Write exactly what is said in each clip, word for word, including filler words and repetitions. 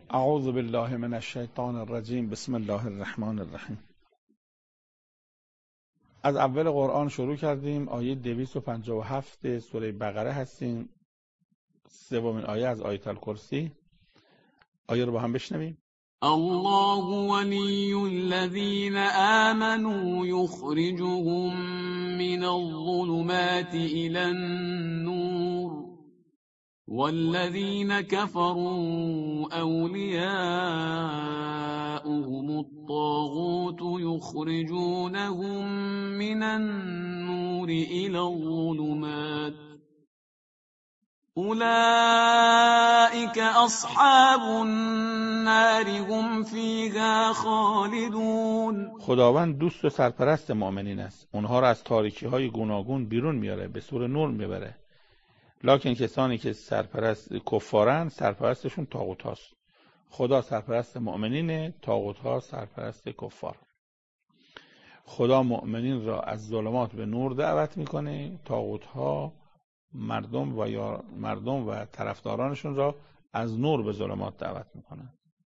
اعوذ بالله من الشیطان الرجیم. بسم الله الرحمن الرحیم. از اول قرآن شروع کردیم. آیه دویست و پنجاه و هفت سوره بقره هستیم. سومین آیه از آیه الکرسی. آیه رو با هم بشنویم. الله ولي الذين آمنوا يخرجهم من الظلمات إلى النور والذين كفروا أولياؤهم الطاغوت يخرجونهم من النور إلى الظلمات أولئك أصحاب النار هم فيها خالدون. خداوند دوست و سرپرست مؤمنین است. اونها را از تاریکی های گوناگون بیرون میاره، به سور نور میبره. لکن کسانی که سرپرست کفارن، سرپرستشون طاغوت هاست. خدا سرپرست مؤمنینه، طاغوت ها سرپرست کفار. خدا مؤمنین را از ظلمات به نور دعوت میکنه، طاغوت ها مردم و یا مردم و طرفدارانشون را از نور به ظلمات دعوت میکنن.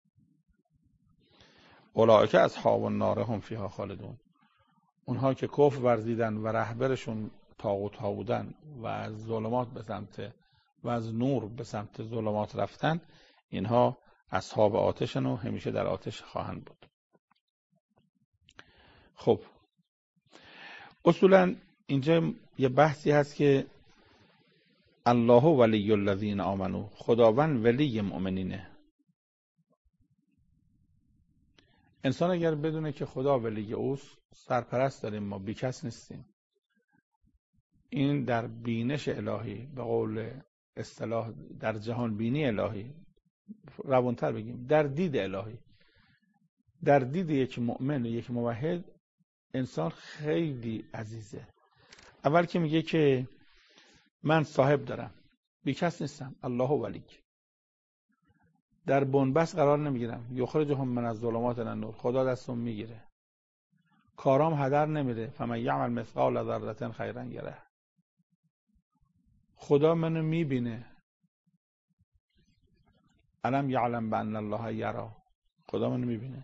اولئک اصحاب النار هم فیها خالدون. اونها که کفر ورزیدن و رهبرشون طاغوت ها بودن و از ظلمات به سمت و از نور به سمت ظلمات رفتن، اینها اصحاب آتشن و همیشه در آتش خواهند بود. خب اصولا اینجا یه بحثی هست که الله ولی الذین آمنو، خداوند ولی مؤمنینه. انسان اگر بدونه که خدا ولی اوست، سرپرست داریم، ما بیکس نیستیم. این در بینش الهی، به قول اصطلاح در جهان بینی الهی، روانتر بگیم در دید الهی، در دید یک مؤمن، یک موحد، انسان خیلی عزیزه. اول که میگه که من صاحب دارم، بیکس نیستم، الله ولی. در بنبست قرار نمیگیرم، یخرجهم من الظلمات الی النور، خدا دستم میگیره. کارام هدر نمیره، فمن یعمل مثقال ذره خیرا یره. خدا منو میبینه. الم یعلم بان الله یری، خدا منو میبینه.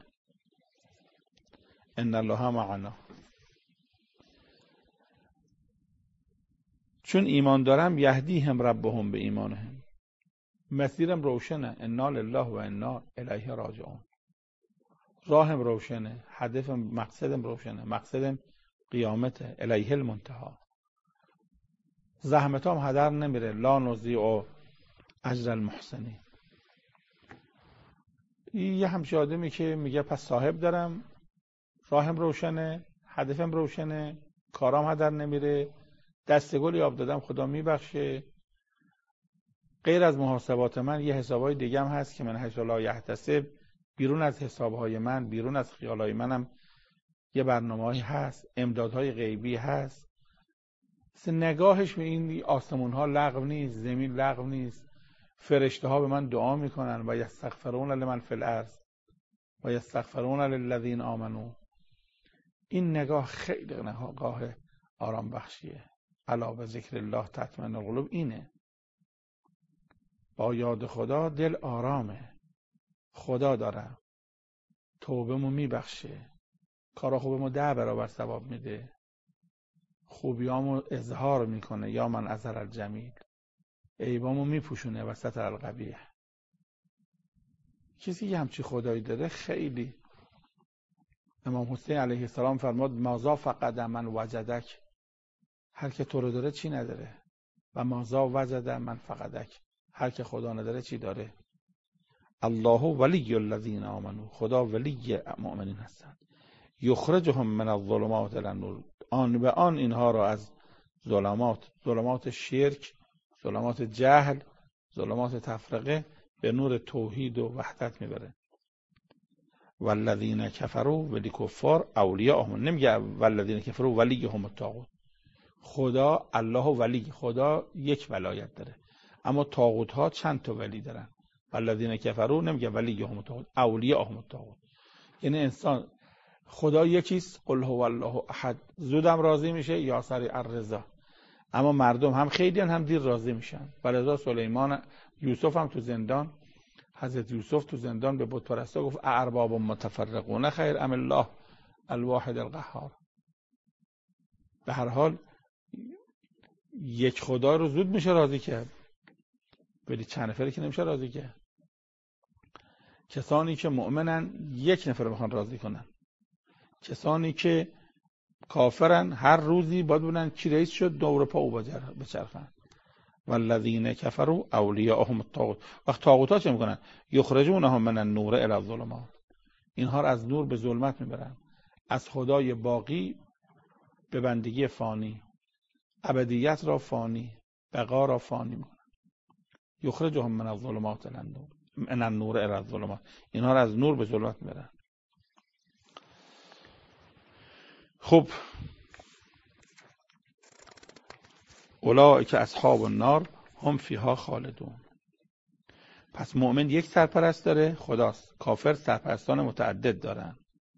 ان الله معنا. چون ایمان دارم یهدیهم ربهم به ایمانهم، مسیرم روشنه، انا لله و انا الیه راجعون. راهم روشنه، هدفم، مقصدم روشنه، مقصدم قیامته، الیه المنتهی. زحمتام هدر نمیره، لا نضیع اجر المحسنین. یه همچه آدمی که میگه پس صاحب دارم، راهم روشنه، هدفم روشنه، کارام هدر نمیره، دستگلی آب دادم خدا میبخشه. غیر از محاسبات من یه حسابای دیگه هم هست که من حیث لا یحتسب، بیرون از حسابهای من، بیرون از خیالهای منم یه برنامه‌ای هست، امدادهای غیبی هست. نگاهش به این آسمون ها لغو نیست، زمین لغو نیست. فرشته ها به من دعا میکنن و یستغفرون لمن فی الارض و یستغفرون للذین آمنو. این نگاه خیلی نگاه آرام بخشیه. الا بذکر الله تطمئن القلوب. اینه با یاد خدا دل آرامه. خدا داره توبه‌مو میبخشه، کارا خوبمو ده برابر ثواب میده، خوبیامو اظهار میکنه، یا من اظهر الجمیل، عیبامو میپوشونه و ستر القبیح. کسی که همچی خدایی داره خیلی. امام حسین علیه السلام فرمود مازا فقد من وجدک، هر که تو رو داره چی نداره، و مازا وجد من فقدک، هر که خدا نداره چی داره. الله ولی الذین آمنو، خدا ولی مؤمنین هستند. یخرجهم من الظلمات الی النور، آن به آن اینها را از ظلمات، ظلمات شرک، ظلمات جهل، ظلمات تفرقه، به نور توحید و وحدت میبره. والذین کفروا، ولی کفار، اولیاءهم. نمیگه والذین کفروا ولیهم الطاغوت. خدا الله ولی، خدا یک ولایت داره، اما طاغوت ها چند تا ولی دارن. والذین کفروا نمیگه ولیهم الطاغوت، اولیاءهم الطاغوت. یعنی انسان خدا یکیست، قل هو الله احد، زودم راضی میشه یا سریع الرضا. اما مردم هم خیلی هم دیر راضی میشن. ولذا سلیمان، یوسف هم تو زندان حضرت یوسف تو زندان به بت پرستا گفت ارباب متفرقون خیر ام الله الواحد القهار. به هر حال یک خدا رو زود میشه راضی کرد، ولی چند نفره که نمیشه راضی کرد. کسانی که مؤمنن یک نفر بخوان راضی کنن، کسانی که کافرن هر روزی باید ببینن کی رئیس شد دور پا او بچرخن. والذین کفروا اولیاءهم الطاغوت. وقت طاغوت‌ها چه میکنن؟ یخرجونهم من النور الی الظلمات. اینها رو از نور به ظلمت میبرن، از خدای باقی به بندگی فانی، ابدیت را فانی، بقا را فانی میکنن. یخرجهم من الظلمات الی النور، من النور الی الظلمات. اینها رو از نور به ظلمت میبرن. خب اولئک اصحاب النار هم فیها خالدون. پس مؤمن یک سرپرست داره، خداست. کافر سرپرستان متعدد دارن.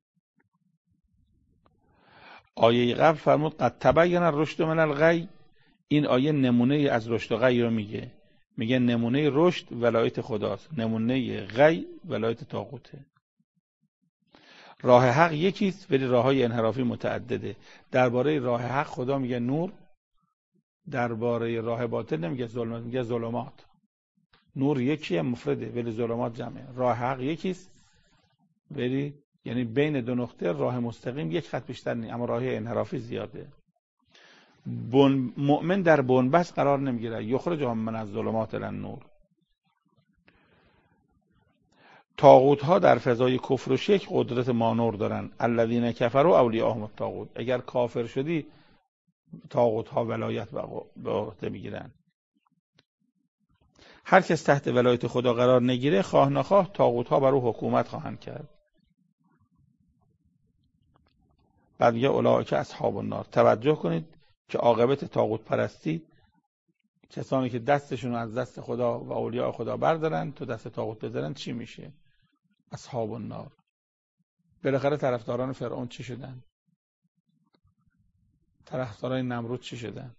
آیه قبل فرمود قد تبین الرشد من الغی. این آیه نمونه از رشد و غی رو میگه. میگه نمونه رشد ولایت خداست، نمونه غی ولایت طاغوته. راه حق یکیست ولی راههای انحرافی متعدده. درباره راه حق خدا میگه نور، درباره راه باطل نمیگه ظلمات، میگه ظلمات. نور یکیه مفرده ولی ظلمات جمعه. راه حق یکیست ولی یعنی بین دو نقطه راه مستقیم یک خط بیشتر نیست، اما راه انحرافی زیاده. بن مؤمن در بنبست قرار نمیگیره. یخرجهم من الظلمات الی النور. طاغوت ها در فضای کفر و شرک قدرت مانور دارن. الذین کفروا اولیاءهم الطاغوت. اگر کافر شدی طاغوت ها ولایت به عهده میگیرن. هر کس تحت ولایت خدا قرار نگیره خواه نخواه طاغوت ها بر او حکومت خواهند کرد. بعد میگه اولئک اصحاب النار. توجه کنید که عاقبت طاغوت پرستی، کسانی که دستشون از دست خدا و اولیاء خدا بردارن تو دست طاغوت بذارن، چی میشه؟ اصحاب النار. بالاخره طرفداران فرعون چی شدن؟ طرفداران نمرود چی شدن؟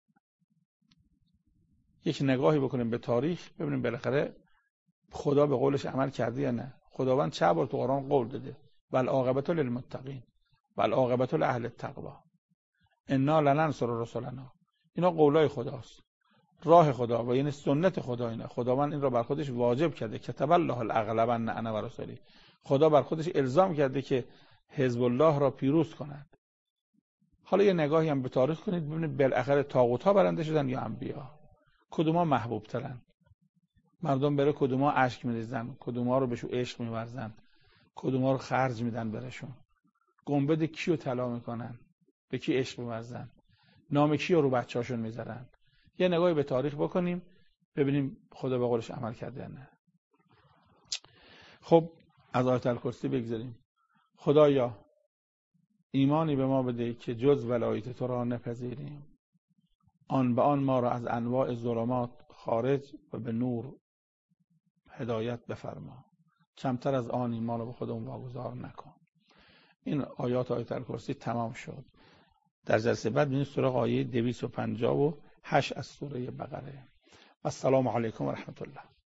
یک نگاهی بکنیم به تاریخ ببینیم بالاخره خدا به قولش عمل کرده یا نه. خداوند چه بار تو قرآن قول داده والعاقبة للمتقین والعاقبة لأهل التقوی انا لننصر رسلنا. اینا قولای خداست، راه خدا و یعنی سنت خدا. اینا خداوند این را بر خودش واجب کرده. کتب الله الاغلبن انا و رسولی. خدا بر خودش الزام کرده که حزب الله را پیروز کند. حالا یه نگاهی هم به تاریخ کنید ببینید بالاخره طاغوت ها برنده شدن یا انبیا؟ کدوما محبوب ترن؟ مردم بره کدوما اشک میریزن، کدوما رو بهشون عشق میورزن، کدوما رو خرج میدن برشون، گنبد کیو طلا میکنن، به کی عشق میورزن، نام کیو رو بچه‌هاشون میذارن. یه نگاهی به تاریخ بکنیم ببینیم خدا به قولش عمل کرده یا نه. خب از آیت الکرسی بگذاریم. خدایا ایمانی به ما بده که جز ولایت تو را نپذیریم، آن به آن ما را از انواع ظلمات خارج و به نور هدایت بفرما، کمتر از آن ما را به خودمون واگذار نکن. این آیات آیت الکرسی تمام شد. در جلسه بعد میریم سراغ آیه دویست و پنجاه و هشت از سوره بقره. السلام علیکم و رحمت الله.